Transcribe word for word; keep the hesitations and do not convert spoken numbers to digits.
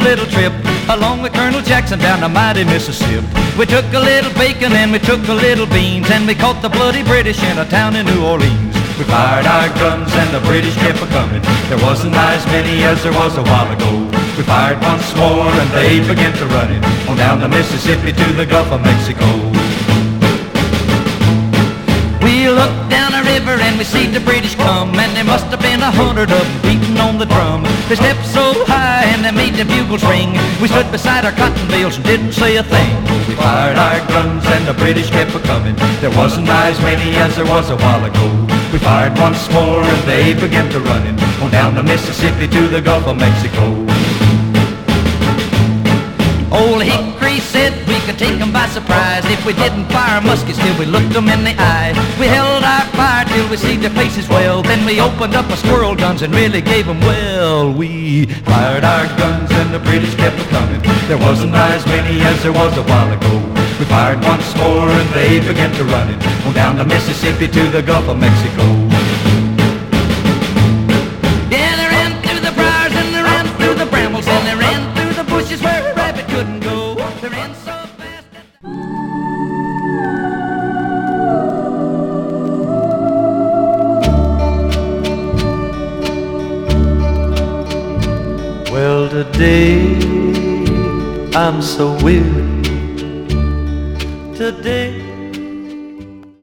little trip along with Colonel Jackson down the mighty Mississippi. We took a little bacon and we took a little beans, and we caught the bloody British in a town in New Orleans. We fired our guns and the British kept a-coming. There wasn't as many as there was a while ago. We fired once more and they began to run it on down the Mississippi to the Gulf of Mexico. We looked down the river and we see the British come, and there must have been a hundred of them beating on the drum. They stepped so high and they made the bugles ring. We stood beside our cotton bales and didn't say a thing. We fired our guns and the British kept a-coming. There wasn't as many as there was a while ago. We fired once more and they began to run it on down the Mississippi to the Gulf of Mexico. Old Hickory said we could take them by surprise if we didn't fire muskets till we looked them in the eye. We held our fire till we see their faces well, then we opened up our squirrel guns and really gave them well. We fired our guns and the British kept a-coming. There wasn't as many as there was a while ago. We fired once more and they began to run it on down the Mississippi to the Gulf of Mexico. Yeah, they ran through the briars and they ran through the brambles and they ran through the bushes where a rabbit couldn't go. They ran so fast that... Well, today I'm so weary